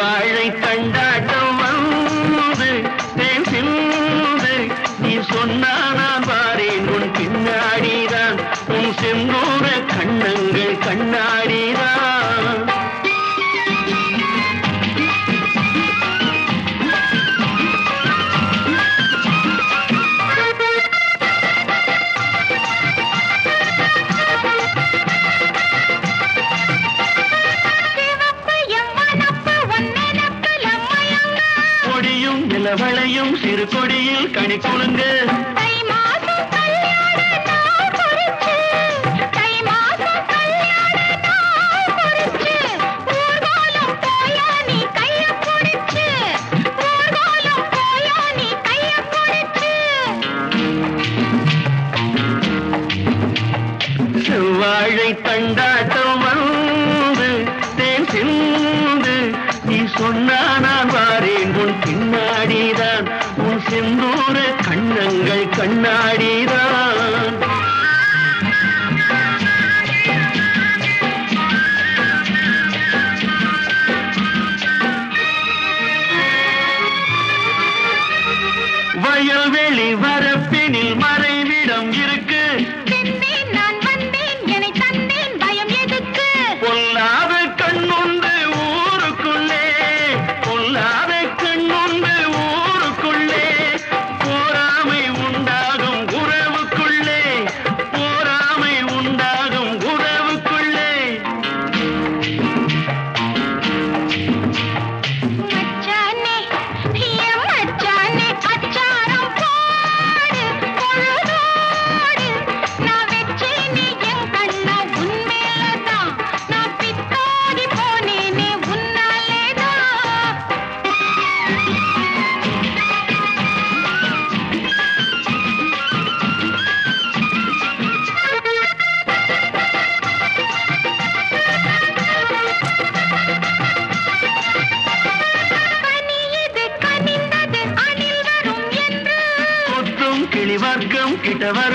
செவ்வாழை தண்டாட்டம் வந்து தேன் சிந்து நீ சொன்னா நான் வாரேன் உன் பின்னாடிதான் உன் செந்தூர கண்ணங்கள் கண்ணாடிதான் நிலவளையும் சிறு கொடியில் கனி குலுங்க செவ்வாழை தண்டாட்டம் வந்து தேன் சிந்து நீ சொன்னா நான் வாரேன் உன் பின்னாடிதான் உன் செந்தூர கண்ணங்கள் கண்ணாடிதான் வயல்வெளி வரப்பினில் மறைவிடம் இருக்கு பொல்லாத கண்ணுண்டு ஊருக்குள்ளே பொல்லாத கண்ணுண்டு ஊருக்குள்ளே போராமை உண்டாகும் உறவுக்குள்ளே போராமை உண்டாகும் உறவுக்குள்ளே மச்சானே மச்சானே அச்சாரம் போடு பொழுதோடு நான் வெச்சேனே என் கண்ணா உன்மேலதான் நான் பித்தாடி போனேனே உன்னாலேதான் கனியது கனிந்தது அணில் வரும் என்று கொத்தும் கிளி வர்க்கம் கிட்ட வர